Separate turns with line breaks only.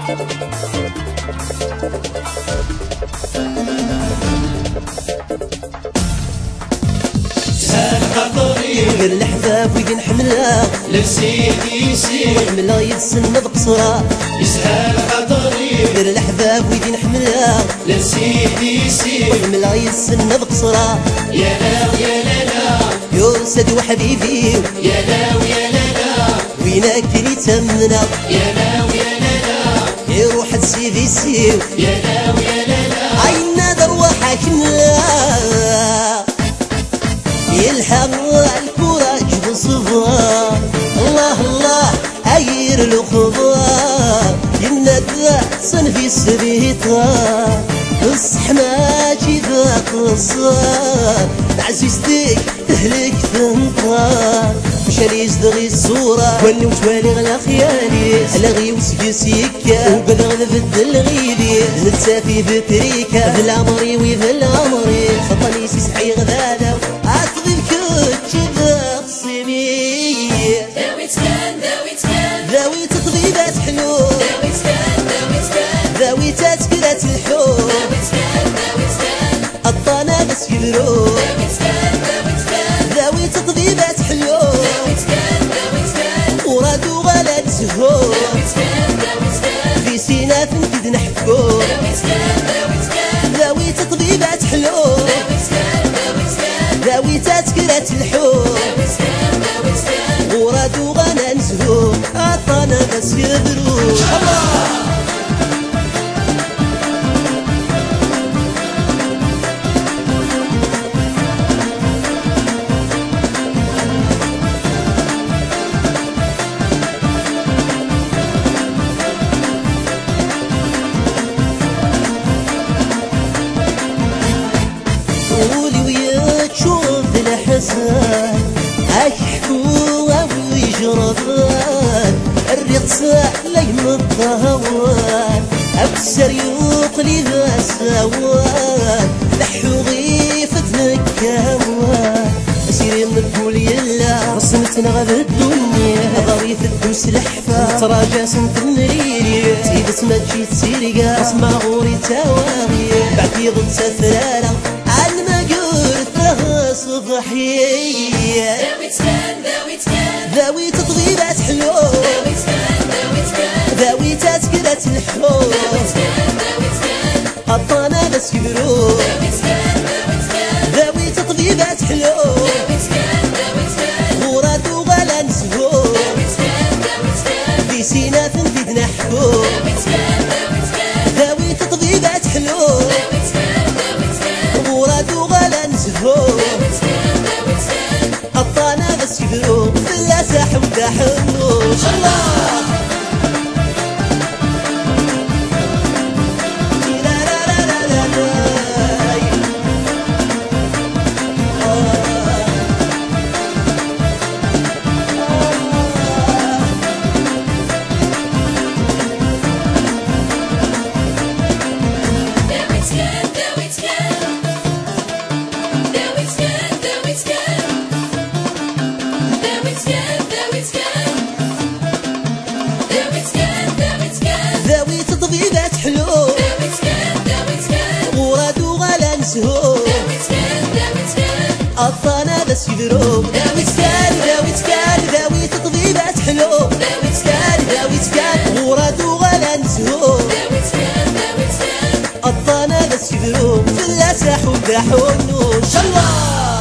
سهل خاطري
غير الحباب وين حملها
لسيدي يسير
وحملها يتسنى بقصرها.
يسهل خاطري
غير الحباب وين حملها
لسيدي يسير
وحملها يتسنى بقصرها.
يا لا يا لا لا
يا سد وحبيبي
يا لا ويا لا لا
وينك اللي تمنا
يا لا ويا لا لا
يا روح تسيدي سير
يا لا ويا لا لا
عينا دروحك لا يلحق الكراج بصفا. الله الله عير الخضار يمنا تحسن في السبيطار الصحماجي ذا قصار عزيزتك تهلك ثنطار مشاري يزدغي الصورة ولي وتوالي غلا خيالي لغي وسقي سيكا وبلغ بدل غيبي نتسافي بتريكا بالعمري وبالعمري خطني سيسحي غدادا عطغي الكوتش ذا الصيمي ذاوي تطبيبات حلول ذاوي تسكرات الحول الطانا بس يبرو ذاوي تطبيبات حلول ورادو غلا تسهو في سينا فنكد نحكو ذاوي تطبيبات حلول ذاوي تسكرات الحول ورادو غلا نسهو الطانا بس يبرو. قولي ويا تشوف الحسن أشحكوها ويجربان الرقص ليم الضهوان أكسر يوقلي ذا سوان لحو غيفة نكاوان أسيري من الكول يلا رسمتنا غاب الدنيا ظريف الدوس لحفا تراجع سنت المريري سيد اسمها تجي تسيريقا رسمة غوري تواغي بعد يغد سفرارة صباحية ذاوي تطغيبات حلول ذاوي تسكرات الحلول الطانا بس يبرو ذاوي تطبيبات حلول ورادو غلا نسهو في سينا فنفيد نحكو ذاوي تطبيبات حلول ورادو غلا نسهو الطانا بس يبرو لا ساح ودا حنوش. الله ذاوي تطبيبات حلول ورادو غلا نسهو الطانا بس يبرو ذاوي تكال ذاوي تكال ذاوي تطبيبات حلول ذاوي تكال ورادو غلا نسهو الطانا بس يبرو في اللاسح وبداحو النور. الله